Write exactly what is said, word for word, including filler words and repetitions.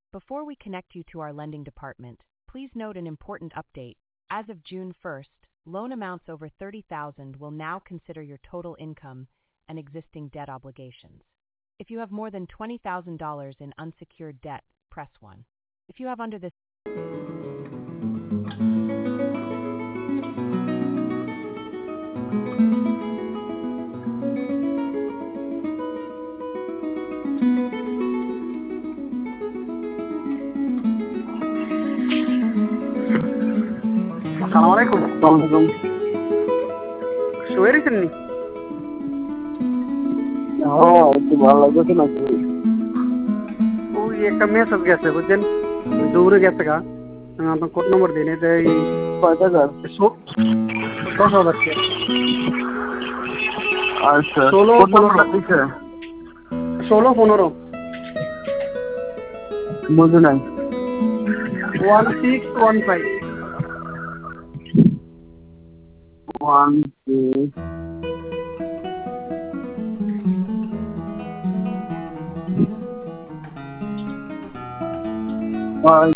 Before we connect you to our lending department, please note an important update. As of June first, loan amounts over thirty thousand dollars will now consider your total income and existing debt obligations. If you have more than twenty thousand dollars in unsecured debt, press one. If you have under this আসসালামু আলাইকুম। ওয়ালাইকুম। শুয়ে রয়েছেন নি? হ্যাঁ, একটু ভালো লাগতেছে না। ওই একটা মেসেজ গেছে বুঝছেন, দৌড়ে গেছে গা। আপনার কোড নম্বর দিন। এটা এই কয় টাকার? দশ হাজার টাকা। আচ্ছা, ষোলো কোড পনেরো নাম্বারটা দিছে? ষোলো পনেরো বুঝি নাই। One six one five one six five